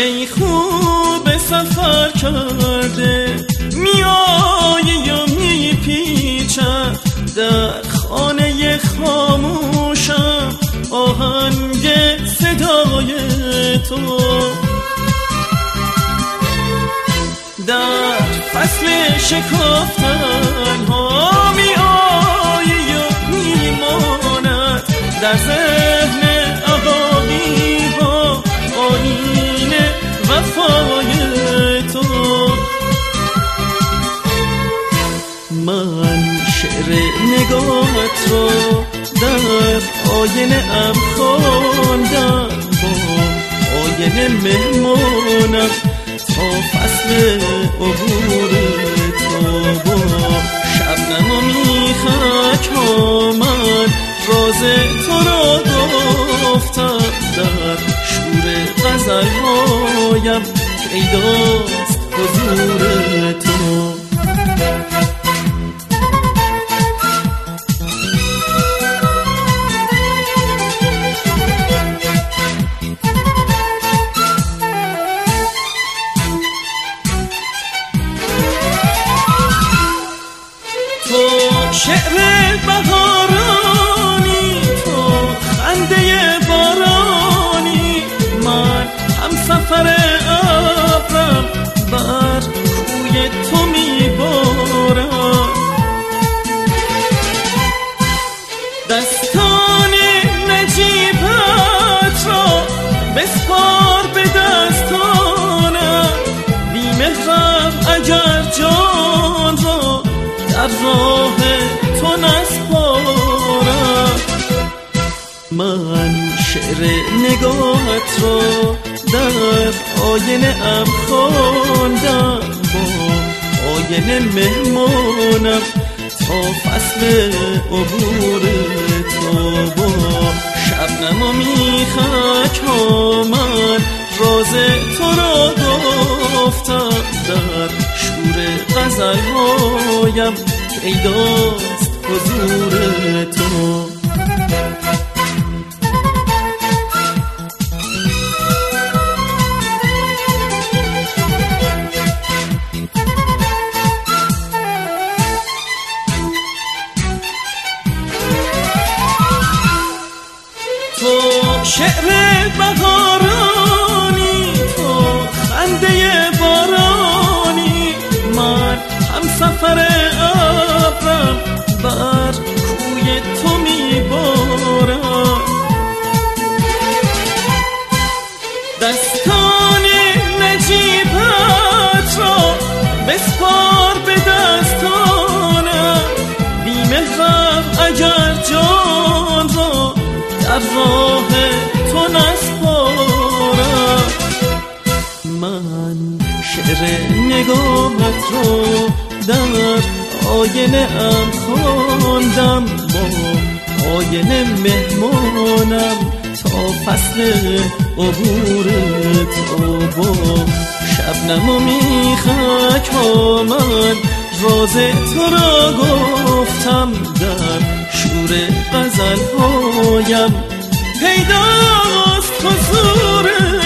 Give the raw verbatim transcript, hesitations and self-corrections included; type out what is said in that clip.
ای خوب سفر کرده، میایی یا میپیچم در خانه خاموشم آهنگ صدای تو. در فصل شکافتن ها میایی یا میماند در ذهن عقاقی ها آیین وفای تو. من شعر نگاهت رو در آینه ام خواندم، با آینه مهمانم تا فصل عبور تو. با شبنم و میخک ها من راز تو را گفتم، در شور غزل هایم پیداست حضور تو. تو شعر بهارانی، تو خنده بارانی، من هم سفر ابرم بر کوی تو میبارم. دستان نجیبت را بسپار به دستانم، بی‌مهرم اگر جان را در راه تو نسپارم. من شعر نگاهت رو در آینه ام خواندم، با آینه مهمانم تا فصل عبور تو. با شبنم و میخک ها من راز تو را گفتم، در شور غزل هایم پیداست حضور تو. تو شعر بهارانی، تو خنده بارانی، من هم سفر ابرم بر کوی تو میبارم. دستان نجیبت را بسپار به دستانم، بی‌مهرم اگر جان را در راه تو نسپارم. من شعر نگاهت رو در آینه ام خواندم، با آینه مهمانم تا فصل عبور تو. با شبنم و میخک ها من راز تو را گفتم، در شور غزل هایم پیداست حضور